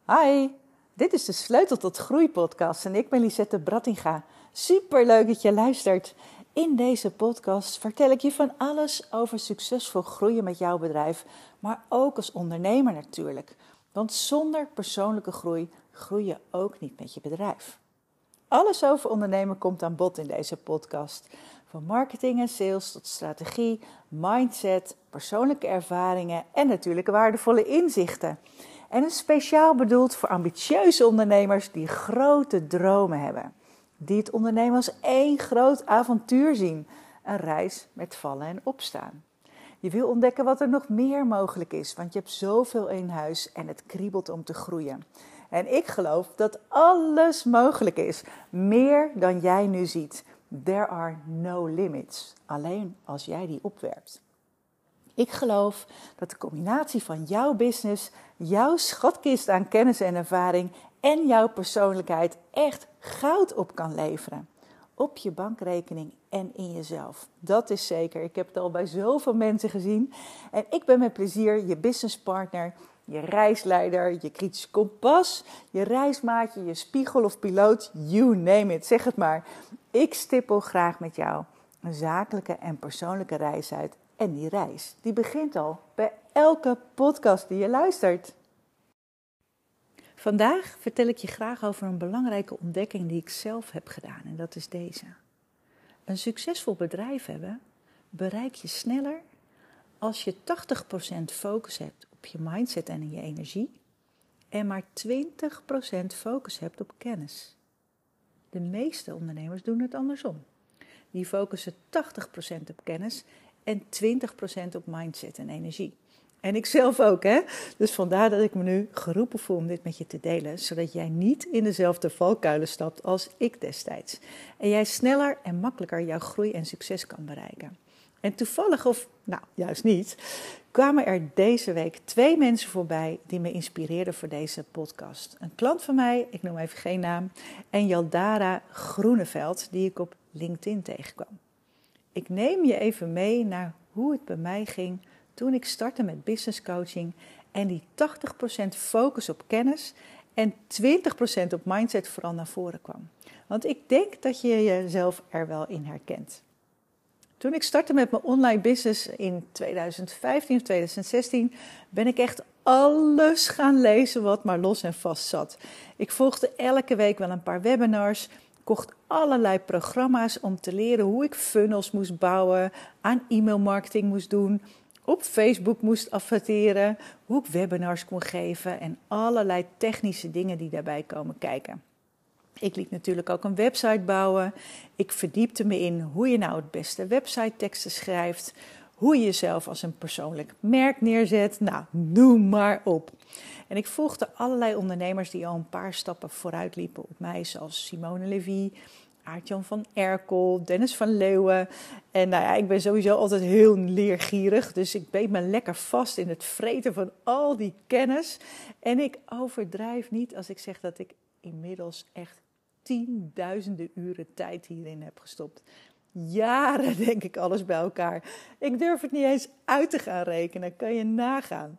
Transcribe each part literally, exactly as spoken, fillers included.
Hi, dit is de Sleutel tot Groei podcast en ik ben Lisette Brattinga. Superleuk dat je luistert. In deze podcast vertel ik je van alles over succesvol groeien met jouw bedrijf, maar ook als ondernemer natuurlijk. Want zonder persoonlijke groei groei je ook niet met je bedrijf. Alles over ondernemen komt aan bod in deze podcast. Van marketing en sales tot strategie, mindset, persoonlijke ervaringen en natuurlijk waardevolle inzichten. En is speciaal bedoeld voor ambitieuze ondernemers die grote dromen hebben. Die het ondernemen als één groot avontuur zien. Een reis met vallen en opstaan. Je wil ontdekken wat er nog meer mogelijk is, want je hebt zoveel in huis en het kriebelt om te groeien. En ik geloof dat alles mogelijk is, meer dan jij nu ziet. There are no limits, alleen als jij die opwerpt. Ik geloof dat de combinatie van jouw business, jouw schatkist aan kennis en ervaring en jouw persoonlijkheid echt goud op kan leveren. Op je bankrekening en in jezelf. Dat is zeker. Ik heb het al bij zoveel mensen gezien. En ik ben met plezier je businesspartner, je reisleider, je kritisch kompas, je reismaatje, je spiegel of piloot, you name it, zeg het maar. Ik stippel graag met jou een zakelijke en persoonlijke reis uit. En die reis, die begint al bij elke podcast die je luistert. Vandaag vertel ik je graag over een belangrijke ontdekking die ik zelf heb gedaan. En dat is deze. Een succesvol bedrijf hebben bereik je sneller als je tachtig procent focus hebt op je mindset en je energie. En maar twintig procent focus hebt op kennis. De meeste ondernemers doen het andersom. Die focussen tachtig procent op kennis en twintig procent op mindset en energie. En ik zelf ook, hè. Dus vandaar dat ik me nu geroepen voel om dit met je te delen, zodat jij niet in dezelfde valkuilen stapt als ik destijds. En jij sneller en makkelijker jouw groei en succes kan bereiken. En toevallig, of nou, juist niet, kwamen er deze week twee mensen voorbij die me inspireerden voor deze podcast. Een klant van mij, ik noem even geen naam, en Jaldara Groeneveld, die ik op LinkedIn tegenkwam. Ik neem je even mee naar hoe het bij mij ging toen ik startte met business coaching en die tachtig procent focus op kennis en twintig procent op mindset vooral naar voren kwam. Want ik denk dat je jezelf er wel in herkent. Toen ik startte met mijn online business in tweeduizend vijftien of tweeduizend zestien ben ik echt alles gaan lezen wat maar los en vast zat. Ik volgde elke week wel een paar webinars, kocht allerlei programma's om te leren hoe ik funnels moest bouwen, aan e-mailmarketing moest doen, op Facebook moest adverteren, hoe ik webinars kon geven en allerlei technische dingen die daarbij komen kijken. Ik liet natuurlijk ook een website bouwen. Ik verdiepte me in hoe je nou het beste website-teksten schrijft, hoe je jezelf als een persoonlijk merk neerzet. Nou, noem maar op. En ik volgde allerlei ondernemers die al een paar stappen vooruit liepen op mij, zoals Simone Levy, Aart-Jan van Erkel, Dennis van Leeuwen. En nou ja, ik ben sowieso altijd heel leergierig, dus ik beet me lekker vast in het vreten van al die kennis. En ik overdrijf niet als ik zeg dat ik inmiddels echt tienduizenden uren tijd hierin heb gestopt. Jaren denk ik alles bij elkaar. Ik durf het niet eens uit te gaan rekenen, kan je nagaan.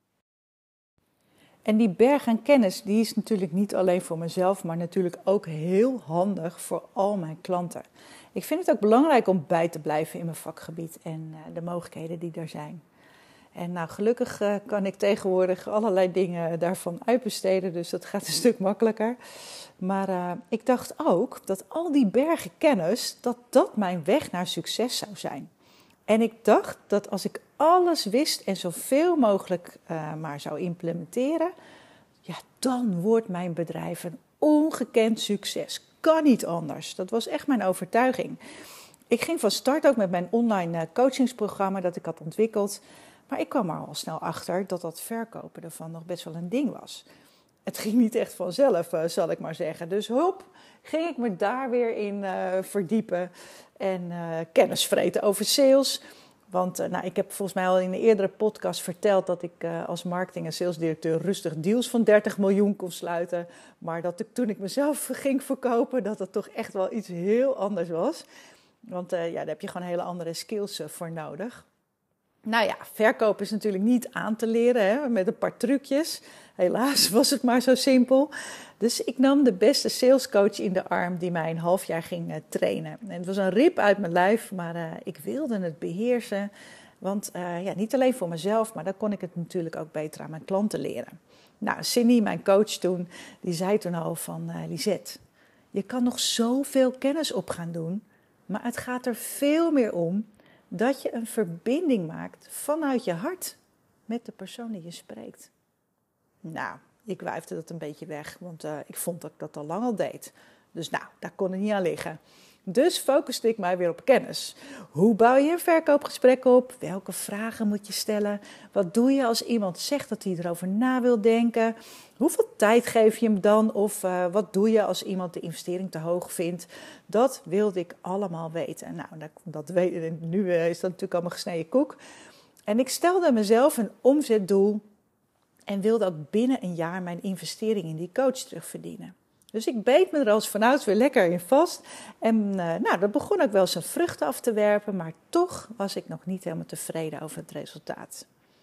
En die berg aan kennis, die is natuurlijk niet alleen voor mezelf, maar natuurlijk ook heel handig voor al mijn klanten. Ik vind het ook belangrijk om bij te blijven in mijn vakgebied en uh, de mogelijkheden die er zijn. En nou, gelukkig uh, kan ik tegenwoordig allerlei dingen daarvan uitbesteden, dus dat gaat een stuk makkelijker. Maar uh, ik dacht ook dat al die bergen kennis, dat dat mijn weg naar succes zou zijn. En ik dacht dat als ik alles wist en zoveel mogelijk uh, maar zou implementeren, ja, dan wordt mijn bedrijf een ongekend succes. Kan niet anders. Dat was echt mijn overtuiging. Ik ging van start ook met mijn online uh, coachingsprogramma dat ik had ontwikkeld. Maar ik kwam er al snel achter dat dat verkopen ervan nog best wel een ding was. Het ging niet echt vanzelf, uh, zal ik maar zeggen. Dus hop, ging ik me daar weer in uh, verdiepen en uh, kennis vreten over sales. Want uh, nou, ik heb volgens mij al in een eerdere podcast verteld dat ik uh, als marketing- en salesdirecteur rustig deals van dertig miljoen kon sluiten. Maar dat ik, toen ik mezelf ging verkopen, dat het toch echt wel iets heel anders was. Want uh, ja, daar heb je gewoon hele andere skills uh, voor nodig. Nou ja, verkopen is natuurlijk niet aan te leren hè, met een paar trucjes. Helaas was het maar zo simpel. Dus ik nam de beste salescoach in de arm die mij een half jaar ging uh, trainen. En het was een rip uit mijn lijf, maar uh, ik wilde het beheersen. Want uh, ja, niet alleen voor mezelf, maar dan kon ik het natuurlijk ook beter aan mijn klanten leren. Nou, Cindy, mijn coach toen, die zei toen al van... Uh, Lisette, je kan nog zoveel kennis op gaan doen, maar het gaat er veel meer om dat je een verbinding maakt vanuit je hart met de persoon die je spreekt. Nou, ik wuifde dat een beetje weg, want uh, ik vond dat ik dat al lang al deed. Dus nou, daar kon het niet aan liggen. Dus focuste ik mij weer op kennis. Hoe bouw je een verkoopgesprek op? Welke vragen moet je stellen? Wat doe je als iemand zegt dat hij erover na wil denken? Hoeveel tijd geef je hem dan? Of uh, wat doe je als iemand de investering te hoog vindt? Dat wilde ik allemaal weten. Nou, dat, dat weet, nu is dat natuurlijk allemaal gesneden koek. En ik stelde mezelf een omzetdoel en wilde ook binnen een jaar mijn investering in die coach terugverdienen. Dus ik beet me er als vanouds weer lekker in vast. En uh, nou, dat begon ook wel zijn vruchten af te werpen, maar toch was ik nog niet helemaal tevreden over het resultaat.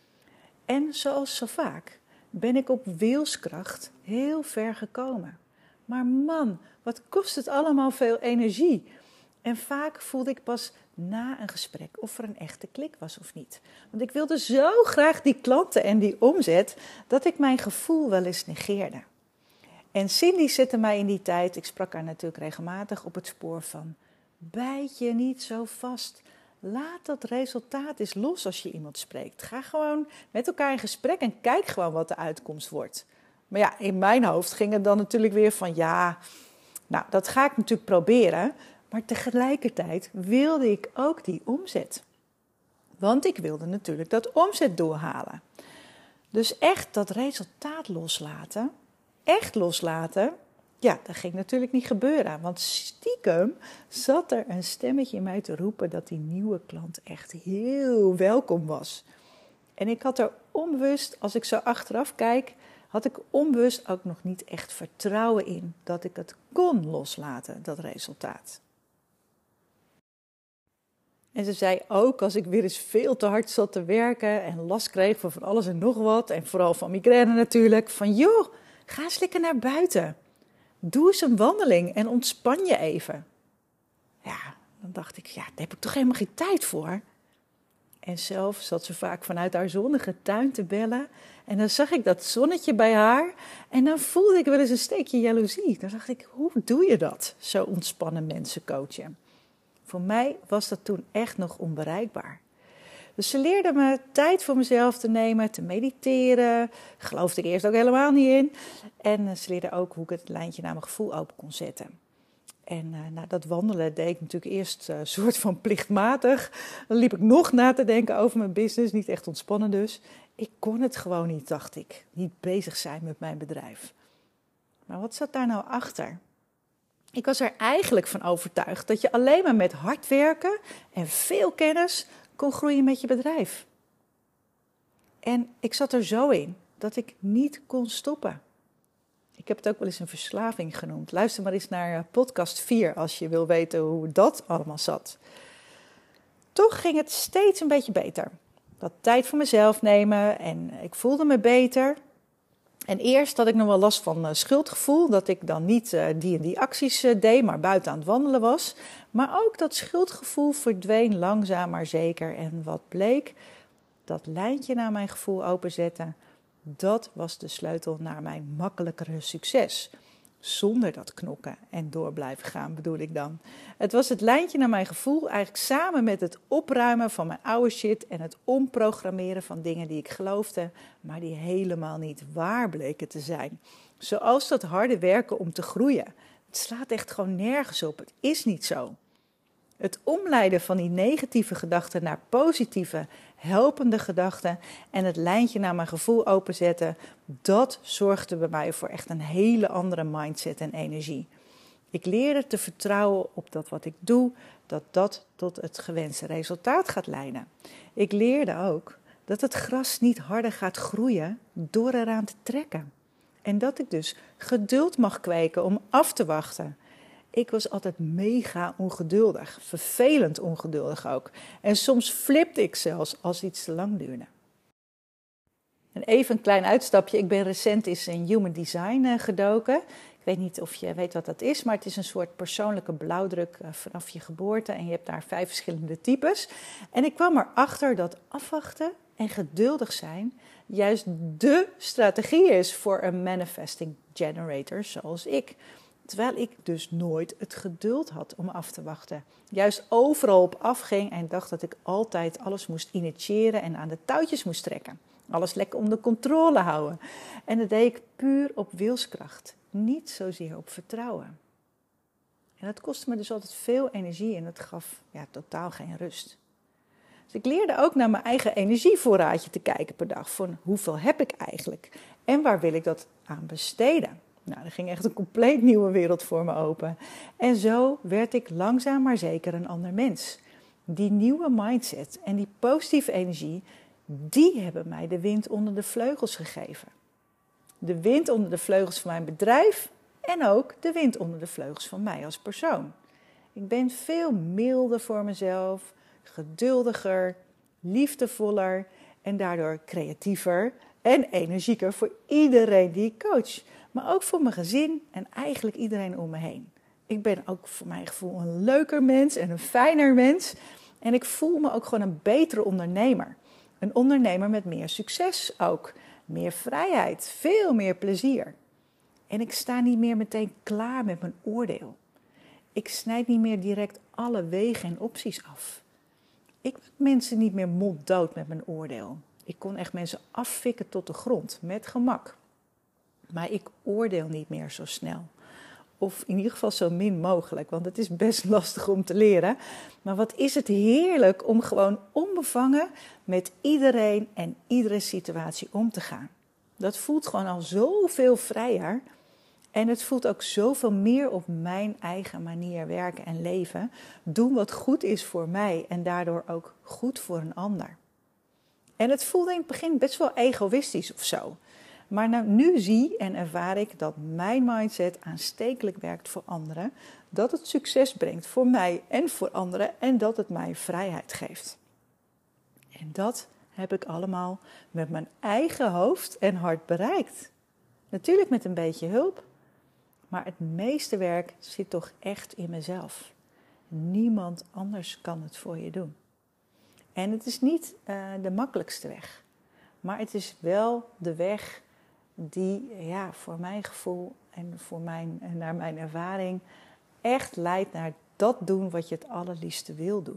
En zoals zo vaak ben ik op wilskracht heel ver gekomen. Maar man, wat kost het allemaal veel energie. En vaak voelde ik pas na een gesprek of er een echte klik was of niet. Want ik wilde zo graag die klanten en die omzet, dat ik mijn gevoel wel eens negeerde. En Cindy zette mij in die tijd, ik sprak haar natuurlijk regelmatig, op het spoor van: bijt je niet zo vast. Laat dat resultaat eens los als je iemand spreekt. Ga gewoon met elkaar in gesprek en kijk gewoon wat de uitkomst wordt. Maar ja, in mijn hoofd ging het dan natuurlijk weer van ja, nou dat ga ik natuurlijk proberen. Maar tegelijkertijd wilde ik ook die omzet. Want ik wilde natuurlijk dat omzetdoel halen. Dus echt dat resultaat loslaten, echt loslaten, ja, dat ging natuurlijk niet gebeuren. Want stiekem zat er een stemmetje in mij te roepen dat die nieuwe klant echt heel welkom was. En ik had er onbewust, als ik zo achteraf kijk, had ik onbewust ook nog niet echt vertrouwen in dat ik het kon loslaten, dat resultaat. En ze zei ook, als ik weer eens veel te hard zat te werken en last kreeg van van alles en nog wat, en vooral van migraine natuurlijk, van joh, ga eens lekker naar buiten. Doe eens een wandeling en ontspan je even. Ja, dan dacht ik, ja, daar heb ik toch helemaal geen tijd voor. En zelf zat ze vaak vanuit haar zonnige tuin te bellen. En dan zag ik dat zonnetje bij haar. En dan voelde ik wel eens een steekje jaloezie. Dan dacht ik, hoe doe je dat? Zo ontspannen mensen coachen. Voor mij was dat toen echt nog onbereikbaar. Dus ze leerde me tijd voor mezelf te nemen, te mediteren. Geloofde ik eerst ook helemaal niet in. En ze leerde ook hoe ik het lijntje naar mijn gevoel open kon zetten. En uh, nou, dat wandelen deed ik natuurlijk eerst een uh, soort van plichtmatig. Dan liep ik nog na te denken over mijn business, niet echt ontspannen dus. Ik kon het gewoon niet, dacht ik. Niet bezig zijn met mijn bedrijf. Maar wat zat daar nou achter? Ik was er eigenlijk van overtuigd dat je alleen maar met hard werken en veel kennis kon groeien met je bedrijf. En ik zat er zo in dat ik niet kon stoppen. Ik heb het ook wel eens een verslaving genoemd. Luister maar eens naar podcast vier als je wil weten hoe dat allemaal zat. Toch ging het steeds een beetje beter. Dat tijd voor mezelf nemen en ik voelde me beter. En eerst had ik nog wel last van uh, schuldgevoel, dat ik dan niet uh, die en die acties uh, deed, maar buiten aan het wandelen was. Maar ook dat schuldgevoel verdween langzaam maar zeker. En wat bleek, dat lijntje naar mijn gevoel openzetten, dat was de sleutel naar mijn makkelijkere succes. Zonder dat knokken en door blijven gaan bedoel ik dan. Het was het lijntje naar mijn gevoel, eigenlijk samen met het opruimen van mijn oude shit en het omprogrammeren van dingen die ik geloofde, maar die helemaal niet waar bleken te zijn. Zoals dat harde werken om te groeien. Het slaat echt gewoon nergens op. Het is niet zo. Het omleiden van die negatieve gedachten naar positieve, helpende gedachten en het lijntje naar mijn gevoel openzetten, dat zorgde bij mij voor echt een hele andere mindset en energie. Ik leerde te vertrouwen op dat wat ik doe, dat dat tot het gewenste resultaat gaat leiden. Ik leerde ook dat het gras niet harder gaat groeien door eraan te trekken. En dat ik dus geduld mag kweken om af te wachten. Ik was altijd mega ongeduldig, vervelend ongeduldig ook. En soms flipte ik zelfs als iets te lang duurde. En even een klein uitstapje. Ik ben recent eens in Human Design uh, gedoken. Ik weet niet of je weet wat dat is, maar het is een soort persoonlijke blauwdruk uh, vanaf je geboorte. En je hebt daar vijf verschillende types. En ik kwam erachter dat afwachten en geduldig zijn juist dé strategie is voor een manifesting generator zoals ik. Terwijl ik dus nooit het geduld had om af te wachten. Juist overal op afging en dacht dat ik altijd alles moest initiëren en aan de touwtjes moest trekken. Alles lekker onder controle houden. En dat deed ik puur op wilskracht. Niet zozeer op vertrouwen. En dat kostte me dus altijd veel energie en het gaf ja, totaal geen rust. Dus ik leerde ook naar mijn eigen energievoorraadje te kijken per dag. Van hoeveel heb ik eigenlijk? En waar wil ik dat aan besteden? Nou, er ging echt een compleet nieuwe wereld voor me open. En zo werd ik langzaam maar zeker een ander mens. Die nieuwe mindset en die positieve energie, die hebben mij de wind onder de vleugels gegeven. De wind onder de vleugels van mijn bedrijf en ook de wind onder de vleugels van mij als persoon. Ik ben veel milder voor mezelf, geduldiger, liefdevoller en daardoor creatiever en energieker voor iedereen die ik coach. Maar ook voor mijn gezin en eigenlijk iedereen om me heen. Ik ben ook voor mijn gevoel een leuker mens en een fijner mens. En ik voel me ook gewoon een betere ondernemer. Een ondernemer met meer succes ook. Meer vrijheid, veel meer plezier. En ik sta niet meer meteen klaar met mijn oordeel. Ik snijd niet meer direct alle wegen en opties af. Ik maak mensen niet meer monddood met mijn oordeel. Ik kon echt mensen affikken tot de grond, met gemak. Maar ik oordeel niet meer zo snel. Of in ieder geval zo min mogelijk, want het is best lastig om te leren. Maar wat is het heerlijk om gewoon onbevangen met iedereen en iedere situatie om te gaan. Dat voelt gewoon al zoveel vrijer. En het voelt ook zoveel meer op mijn eigen manier werken en leven. Doen wat goed is voor mij en daardoor ook goed voor een ander. En het voelde in het begin best wel egoïstisch of zo. Maar nou, nu zie en ervaar ik dat mijn mindset aanstekelijk werkt voor anderen. Dat het succes brengt voor mij en voor anderen. En dat het mij vrijheid geeft. En dat heb ik allemaal met mijn eigen hoofd en hart bereikt. Natuurlijk met een beetje hulp. Maar het meeste werk zit toch echt in mezelf. Niemand anders kan het voor je doen. En het is niet uh, de makkelijkste weg. Maar het is wel de weg die ja, voor mijn gevoel en voor mijn, en naar mijn ervaring echt leidt naar dat doen wat je het allerliefste wil doen.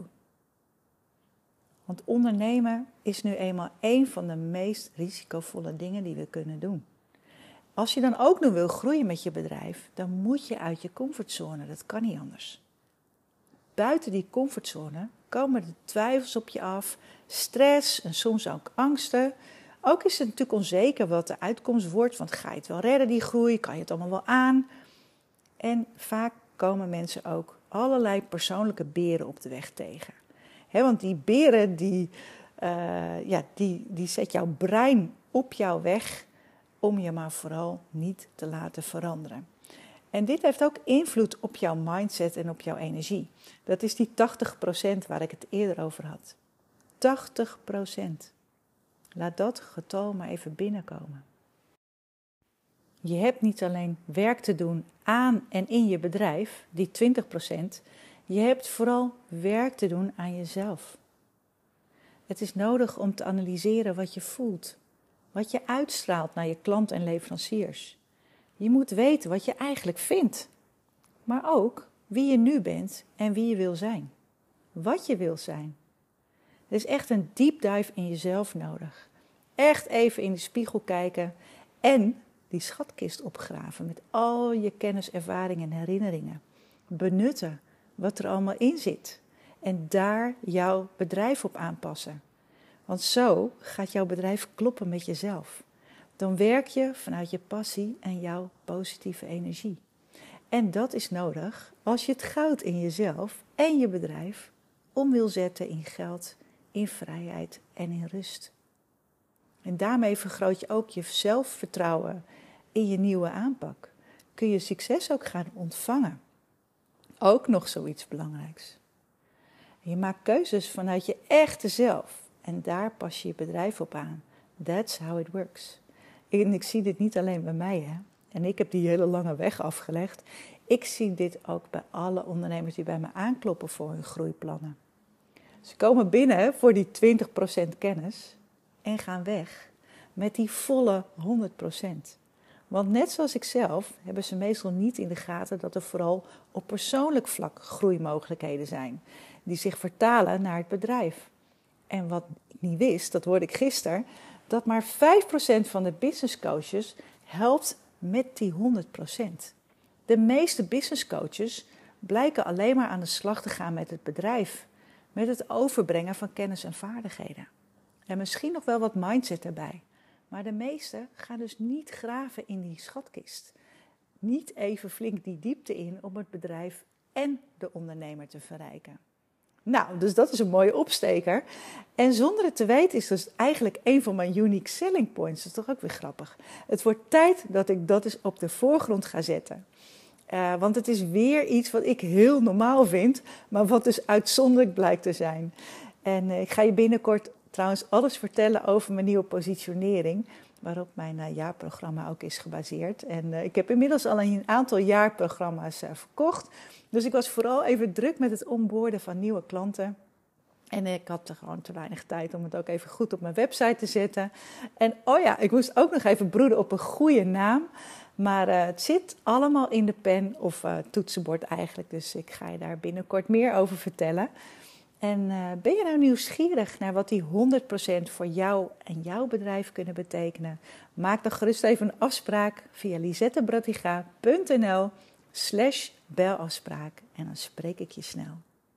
Want ondernemen is nu eenmaal één van de meest risicovolle dingen die we kunnen doen. Als je dan ook nog wil groeien met je bedrijf, dan moet je uit je comfortzone. Dat kan niet anders. Buiten die comfortzone komen de twijfels op je af, stress en soms ook angsten. Ook is het natuurlijk onzeker wat de uitkomst wordt, want ga je het wel redden, die groei? Kan je het allemaal wel aan? En vaak komen mensen ook allerlei persoonlijke beren op de weg tegen. He, want die beren, die, uh, ja, die, die zet jouw brein op jouw weg om je maar vooral niet te laten veranderen. En dit heeft ook invloed op jouw mindset en op jouw energie. Dat is die tachtig procent waar ik het eerder over had. tachtig procent. Laat dat getal maar even binnenkomen. Je hebt niet alleen werk te doen aan en in je bedrijf, die twintig procent. Je hebt vooral werk te doen aan jezelf. Het is nodig om te analyseren wat je voelt. Wat je uitstraalt naar je klant en leveranciers. Je moet weten wat je eigenlijk vindt. Maar ook wie je nu bent en wie je wil zijn. Wat je wil zijn. Er is echt een deep dive in jezelf nodig. Echt even in de spiegel kijken en die schatkist opgraven met al je kennis, ervaring en herinneringen. Benutten wat er allemaal in zit. En daar jouw bedrijf op aanpassen. Want zo gaat jouw bedrijf kloppen met jezelf. Dan werk je vanuit je passie en jouw positieve energie. En dat is nodig als je het goud in jezelf en je bedrijf om wil zetten in geld, in vrijheid en in rust. En daarmee vergroot je ook je zelfvertrouwen in je nieuwe aanpak. Kun je succes ook gaan ontvangen. Ook nog zoiets belangrijks. Je maakt keuzes vanuit je echte zelf. En daar pas je je bedrijf op aan. That's how it works. En ik zie dit niet alleen bij mij, hè. En ik heb die hele lange weg afgelegd. Ik zie dit ook bij alle ondernemers die bij me aankloppen voor hun groeiplannen. Ze komen binnen voor die twintig procent kennis en gaan weg met die volle honderd procent. Want net zoals ik zelf hebben ze meestal niet in de gaten dat er vooral op persoonlijk vlak groeimogelijkheden zijn. Die zich vertalen naar het bedrijf. En wat ik niet wist, dat hoorde ik gisteren, dat maar vijf procent van de business coaches helpt met die honderd procent. De meeste business coaches blijken alleen maar aan de slag te gaan met het bedrijf. Met het overbrengen van kennis en vaardigheden. En misschien nog wel wat mindset erbij. Maar de meesten gaan dus niet graven in die schatkist. Niet even flink die diepte in om het bedrijf en de ondernemer te verrijken. Nou, dus dat is een mooie opsteker. En zonder het te weten is dat eigenlijk een van mijn unique selling points. Dat is toch ook weer grappig. Het wordt tijd dat ik dat eens op de voorgrond ga zetten. Uh, want het is weer iets wat ik heel normaal vind, maar wat dus uitzonderlijk blijkt te zijn. En uh, ik ga je binnenkort trouwens alles vertellen over mijn nieuwe positionering, waarop mijn uh, jaarprogramma ook is gebaseerd. En uh, ik heb inmiddels al een aantal jaarprogramma's uh, verkocht. Dus ik was vooral even druk met het onboarden van nieuwe klanten. En ik had er gewoon te weinig tijd om het ook even goed op mijn website te zetten. En oh ja, ik moest ook nog even broeden op een goede naam. Maar uh, het zit allemaal in de pen of uh, toetsenbord eigenlijk. Dus ik ga je daar binnenkort meer over vertellen. En uh, ben je nou nieuwsgierig naar wat die honderd procent voor jou en jouw bedrijf kunnen betekenen? Maak dan gerust even een afspraak via lisettebrattiga.nl slash belafspraak. En dan spreek ik je snel.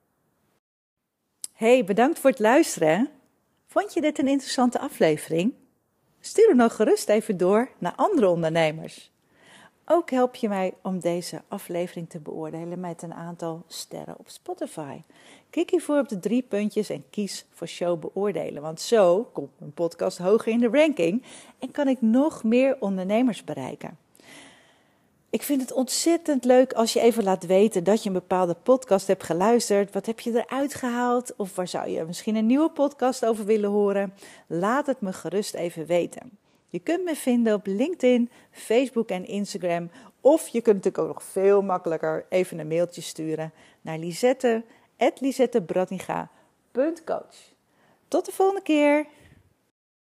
Hey, bedankt voor het luisteren. Vond je dit een interessante aflevering? Stuur hem dan gerust even door naar andere ondernemers. Ook help je mij om deze aflevering te beoordelen met een aantal sterren op Spotify. Klik hiervoor op de drie puntjes en kies voor show beoordelen. Want zo komt mijn podcast hoger in de ranking en kan ik nog meer ondernemers bereiken. Ik vind het ontzettend leuk als je even laat weten dat je een bepaalde podcast hebt geluisterd. Wat heb je eruit gehaald? Of waar zou je misschien een nieuwe podcast over willen horen? Laat het me gerust even weten. Je kunt me vinden op LinkedIn, Facebook en Instagram. Of je kunt natuurlijk ook nog veel makkelijker even een mailtje sturen naar lisette at lisettebrattiga punt coach. Tot de volgende keer!